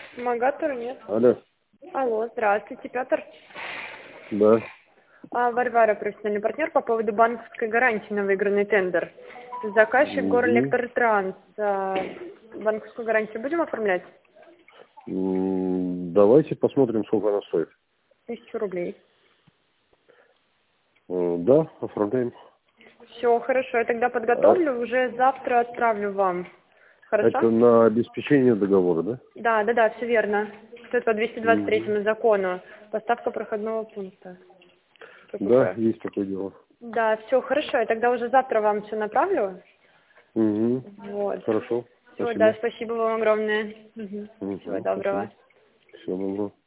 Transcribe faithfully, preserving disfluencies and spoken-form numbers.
Магатор нет. Алло. Алло, здравствуйте, Петр. Да. А, Варвара, профессиональный партнер по поводу банковской гарантии на выигранный тендер. Заказчик Угу. Горэлектротранс. А, банковскую гарантию будем оформлять? М, Давайте посмотрим, сколько она стоит. Тысячу рублей. Э, Да, оформляем. Все, хорошо, я тогда А подготовлю, уже завтра отправлю вам. Хорошо? это на обеспечение договора, да? Да, да, да, все верно. Что по двести двадцать Угу. третьему закону. Поставка проходного пункта. Да, ППП. есть такое дело. Да, все хорошо, я тогда уже завтра вам все направлю. Угу. Вот. Хорошо, Все, да, спасибо. спасибо вам огромное. Угу. Всего Угу, доброго. спасибо. Всего доброго.